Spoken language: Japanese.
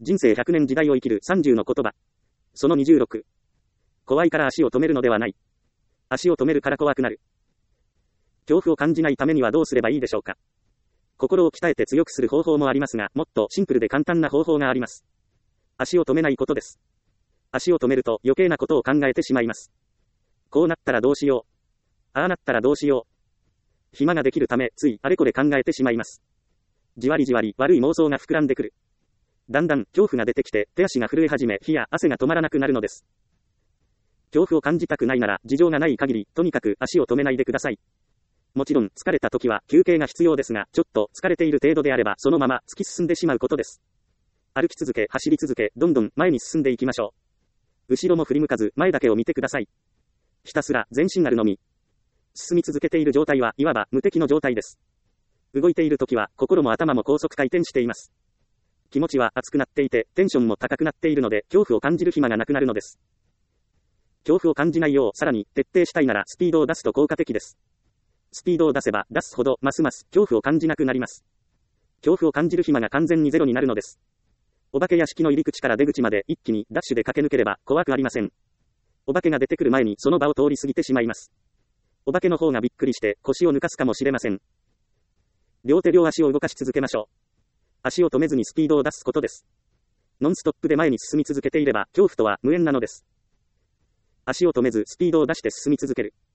人生100年時代を生きる30の言葉。その26。怖いから足を止めるのではない。足を止めるから怖くなる。恐怖を感じないためにはどうすればいいでしょうか。心を鍛えて強くする方法もありますが、もっとシンプルで簡単な方法があります。足を止めないことです。足を止めると余計なことを考えてしまいます。こうなったらどうしよう。ああなったらどうしよう。暇ができるため、ついあれこれ考えてしまいます。じわりじわり悪い妄想が膨らんでくる。だんだん恐怖が出てきて手足が震え始め、火や汗が止まらなくなるのです。恐怖を感じたくないなら事情がない限り、とにかく足を止めないでください。もちろん疲れた時は休憩が必要ですが、ちょっと疲れている程度であればそのまま突き進んでしまうことです。歩き続け、走り続け、どんどん前に進んでいきましょう。後ろも振り向かず前だけを見てください。ひたすら前進あるのみ。進み続けている状態はいわば無敵の状態です。動いている時は心も頭も高速回転しています。気持ちは熱くなっていてテンションも高くなっているので恐怖を感じる暇がなくなるのです。恐怖を感じないようさらに徹底したいならスピードを出すと効果的です。スピードを出せば出すほどますます恐怖を感じなくなります。恐怖を感じる暇が完全にゼロになるのです。お化け屋敷の入り口から出口まで一気にダッシュで駆け抜ければ怖くありません。お化けが出てくる前にその場を通り過ぎてしまいます。お化けの方がびっくりして腰を抜かすかもしれません。両手両足を動かし続けましょう。足を止めずにスピードを出すことです。ノンストップで前に進み続けていれば恐怖とは無縁なのです。足を止めずスピードを出して進み続ける。